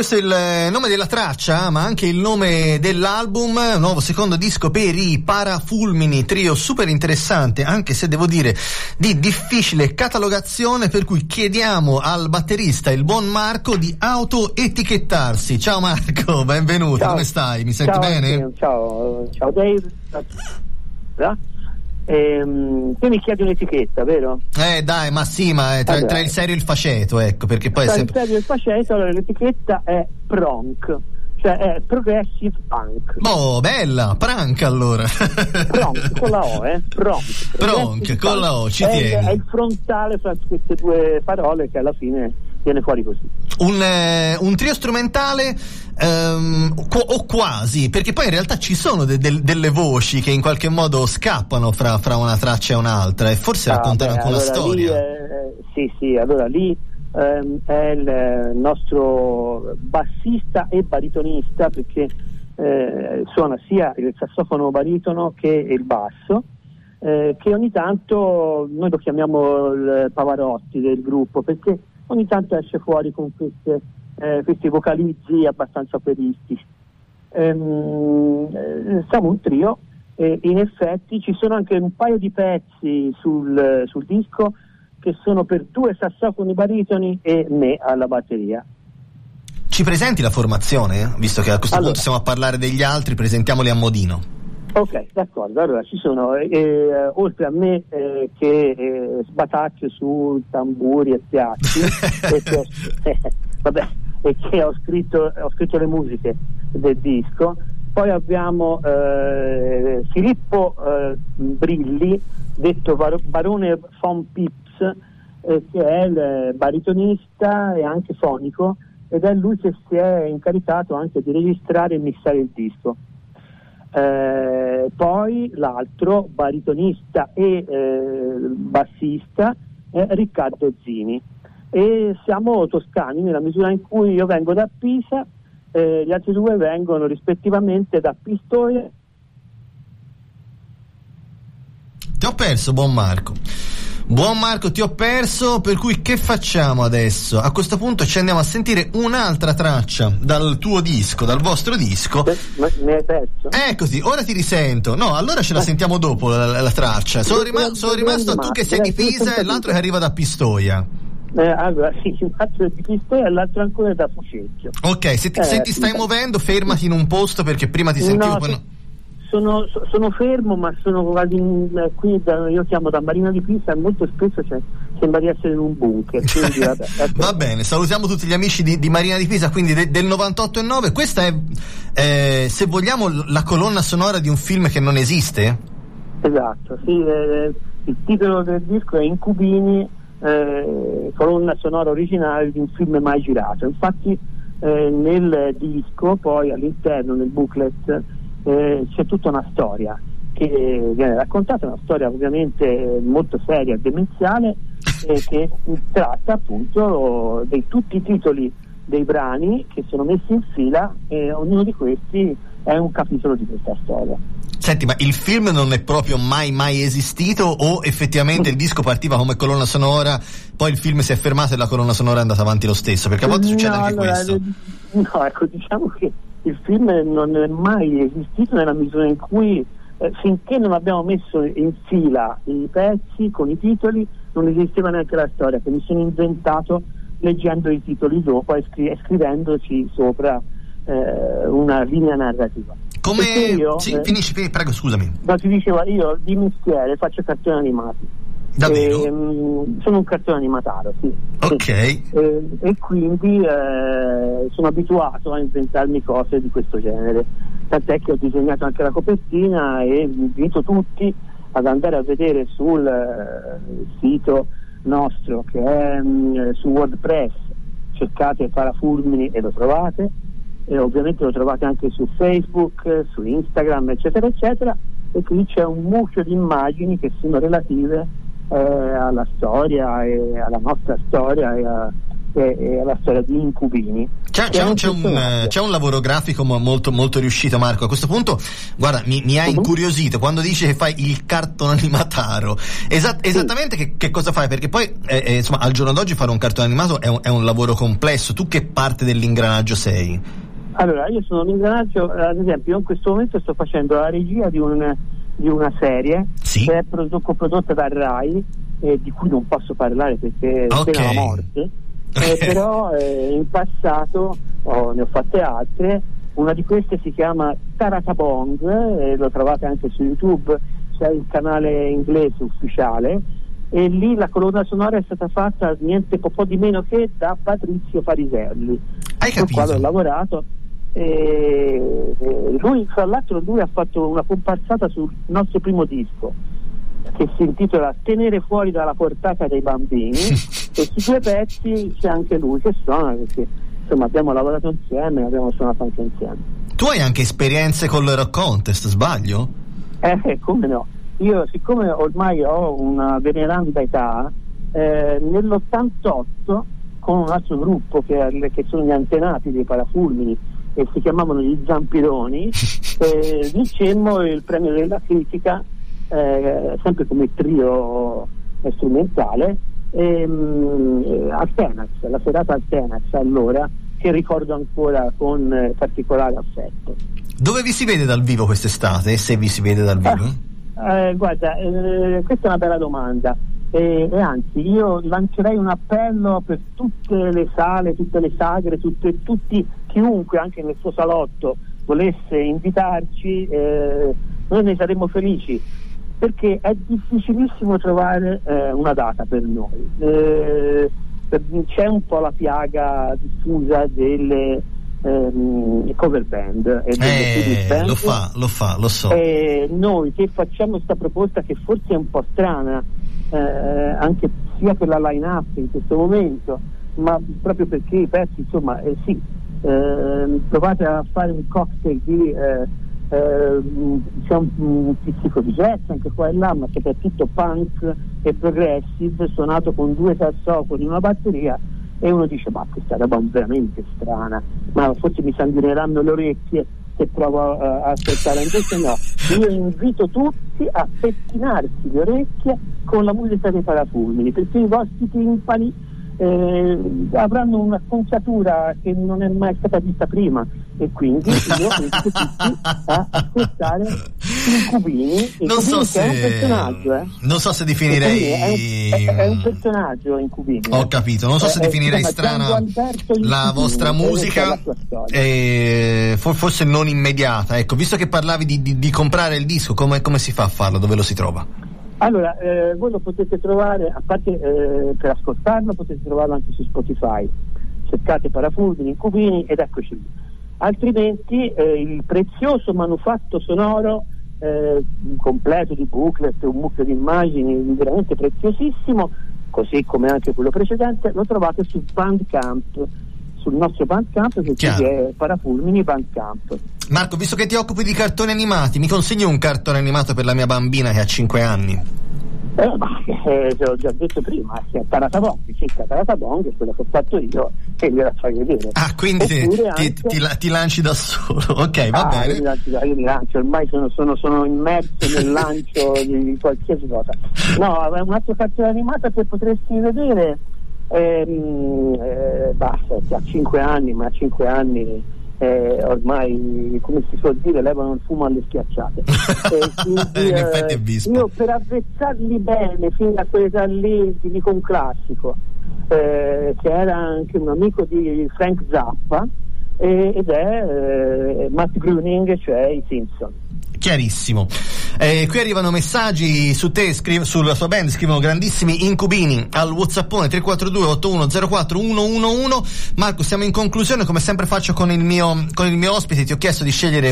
questo è il nome della traccia, ma anche il nome dell'album, nuovo secondo disco per i Parafulmini, trio super interessante, anche se devo dire di difficile catalogazione, per cui chiediamo al batterista, il buon Marco, di autoetichettarsi. Ciao Marco, benvenuto. Ciao. Come stai? Mi senti bene? Ciao Dave. Tu mi chiedi un'etichetta, vero? Dai, ma sì, ma tra il serio e il faceto, ecco, perché poi tra il serio e il faceto, allora l'etichetta è pronk, cioè è progressive punk. Oh, bella, prank allora. Pronk con la O, pronk con la O, ci tieni. È il frontale fra queste due parole che alla fine viene fuori così. Un trio strumentale o quasi, perché poi in realtà ci sono delle voci che in qualche modo scappano fra una traccia e un'altra, e forse raccontano anche una storia. Sì, allora lì è il nostro bassista e baritonista, perché suona sia il sassofono baritono che il basso, che ogni tanto noi lo chiamiamo il Pavarotti del gruppo, perché ogni tanto esce fuori con questi vocalizzi abbastanza operistici. Siamo un trio e in effetti ci sono anche un paio di pezzi sul disco che sono per 2 sassofoni baritoni e me alla batteria. Ci presenti la formazione? Visto che a questo punto stiamo a parlare degli altri, presentiamoli a modino. Ok, d'accordo. Allora ci sono, oltre a me che sbatacchio su tamburi e piatti e che ho scritto le musiche del disco, poi abbiamo Filippo Brilli, detto Barone von Pips, che è il baritonista e anche fonico, ed è lui che si è incaricato anche di registrare e mixare il disco. Poi l'altro baritonista e bassista è Riccardo Zini, e siamo toscani nella misura in cui io vengo da Pisa, gli altri due vengono rispettivamente da Pistoia. Ti ho perso, buon Marco, ti ho perso, per cui che facciamo adesso? A questo punto ci andiamo a sentire un'altra traccia dal tuo disco, dal vostro disco. Mi hai perso? Così, ora ti risento. No, allora ce la sentiamo dopo la traccia. Sono rimasto tu che sei di Pisa e l'altro che arriva da Pistoia. Allora sì, un altro è di Pistoia e l'altro ancora è da Fucecchio. Ok, se ti stai muovendo, fermati in un posto, perché prima ti sentivo. Sono fermo, ma sono quasi qui, io chiamo da Marina di Pisa, e molto spesso sembra di essere in un bunker, quindi vabbè. Va bene, salutiamo tutti gli amici di Marina di Pisa, quindi del 98.9. Questa è, se vogliamo, la colonna sonora di un film che non esiste? Esatto, sì, il titolo del disco è Incubini, colonna sonora originale di un film mai girato. Infatti nel disco, poi all'interno, nel booklet, c'è tutta una storia che viene raccontata, una storia ovviamente molto seria e demenziale, che tratta appunto di tutti i titoli dei brani che sono messi in fila, e ognuno di questi è un capitolo di questa storia. Senti, ma il film non è proprio mai esistito, o effettivamente il disco partiva come colonna sonora, poi il film si è fermato e la colonna sonora è andata avanti lo stesso? Perché a volte succede anche questo. No, ecco, diciamo che il film non è mai esistito, nella misura in cui finché non abbiamo messo in fila i pezzi con i titoli non esisteva neanche la storia, che mi sono inventato leggendo i titoli dopo e scrivendoci sopra una linea narrativa. Come io, finisci, prego, scusami. No, ti dicevo, io di mestiere faccio cartoni animati. Davvero? Sono un cartone animataro, sì. Ok. E quindi sono abituato a inventarmi cose di questo genere, tant'è che ho disegnato anche la copertina, e invito tutti ad andare a vedere sul sito nostro, che è su WordPress, cercate Parafulmini e lo trovate, e ovviamente lo trovate anche su Facebook, su Instagram, eccetera eccetera, e qui c'è un mucchio di immagini che sono relative alla storia e alla nostra storia la storia di Incubini. C'è un lavoro grafico molto, molto riuscito, Marco. A questo punto, guarda, mi ha incuriosito quando dici che fai il cartone animataro. Esattamente che cosa fai? Perché poi, insomma, al giorno d'oggi fare un cartone animato è un lavoro complesso. Tu che parte dell'ingranaggio sei? Allora, io sono l'ingranaggio, ad esempio, io in questo momento sto facendo la regia di una serie che è coprodotta da Rai, di cui non posso parlare perché è appena la morte. Però in passato ne ho fatte altre. Una di queste si chiama Taratabong, lo trovate anche su YouTube, c'è il canale inglese ufficiale, e lì la colonna sonora è stata fatta niente po' di meno che da Patrizio Fariselli, con il quale ho lavorato. Lui, tra l'altro, ha fatto una comparsata sul nostro primo disco che si intitola Tenere fuori dalla portata dei bambini e su 2 pezzi c'è anche lui che suona, perché insomma abbiamo lavorato insieme, abbiamo suonato anche insieme. Tu hai anche esperienze con il Rock Contest, sbaglio? Come no, io siccome ormai ho una veneranda età, nell'88 con un altro gruppo che sono gli Antenati dei Parafulmini e si chiamavano gli Zampironi, vincemmo il premio della critica, sempre come trio strumentale, Altenax, la serata Altenax allora, che ricordo ancora con particolare affetto. Dove vi si vede dal vivo quest'estate, se vi si vede dal vivo? Guarda, questa è una bella domanda, e anzi io lancerei un appello per tutte le sale, tutte le sagre, tutti, chiunque anche nel suo salotto volesse invitarci, noi ne saremmo felici, perché è difficilissimo trovare una data per noi. C'è un po' la piaga diffusa delle cover band e delle band. Lo so. Noi che facciamo questa proposta, che forse è un po' strana, anche sia per la line-up in questo momento, ma proprio perché i pezzi, insomma, provate a fare un cocktail di c'è un pizzico di jazz anche qua e là, ma soprattutto punk e progressive, suonato con 2 sassofoni e una batteria, e uno dice ma questa roba è veramente strana, ma forse mi sanguineranno le orecchie se provo a ascoltare. Invece no, io invito tutti a pettinarsi le orecchie con la musica dei Parafulmini, perché i vostri timpani avranno un'acconciatura che non è mai stata vista prima, e quindi io invito tutti a ascoltare Incubini. Non so è un personaggio, non so se definirei è un personaggio Incubini. Ho capito, non so se definirei strana la vostra musica, forse non immediata. Ecco, visto che parlavi di comprare il disco, come si fa a farlo? Dove lo si trova? Allora, voi lo potete trovare, a parte per ascoltarlo, potete trovarlo anche su Spotify. Cercate Parafulmini, Incubini ed eccoci lì. Altrimenti il prezioso manufatto sonoro completo di booklet, un mucchio di immagini veramente preziosissimo, così come anche quello precedente, lo trovate su Bandcamp, sul nostro Bandcamp, che è Parafulmini Bandcamp. Marco, visto che ti occupi di cartoni animati, mi consigli un cartone animato per la mia bambina che ha 5 anni? Te l'ho già detto prima, è Taratabong, Taratabong è quello che ho fatto io e gliela fai vedere. Ah, quindi ti lanci da solo. Ok, va bene. Io mi lancio, ormai sono immerso nel lancio di qualsiasi cosa. No, un altro cartone animato che potresti vedere, basta, ha 5 anni, ma a 5 anni ormai, come si suol dire, levano il fumo alle schiacciate. Quindi, in effetti è visto. Io per avvezzarli bene fino a quell'età lì ti dico un classico, che era anche un amico di Frank Zappa, ed è Matt Groening, cioè i Simpson. Chiarissimo. Qui arrivano messaggi su te, sulla tua band, scrivono grandissimi Incubini al WhatsAppone 342 8104 111. Marco, siamo in conclusione, come sempre faccio con il mio ospite. Ti ho chiesto di scegliere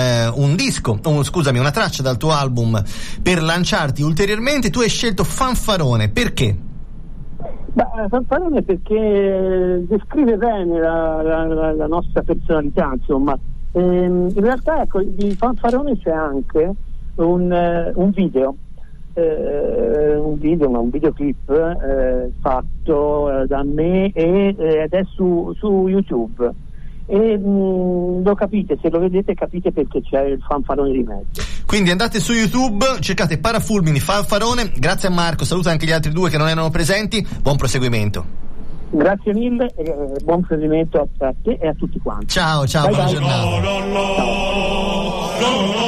una traccia dal tuo album per lanciarti ulteriormente. Tu hai scelto Fanfarone, perché? Fanfarone perché descrive bene la nostra personalità, insomma. In realtà, ecco, di Fanfarone c'è anche un video un videoclip fatto da me ed è su YouTube. E lo capite, se lo vedete capite perché c'è il fanfarone di mezzo. Quindi andate su YouTube, cercate Parafulmini Fanfarone. Grazie a Marco, saluta anche gli altri due che non erano presenti, buon proseguimento. Grazie mille e buon proseguimento a te e a tutti quanti. Ciao, buona giornata. Ciao.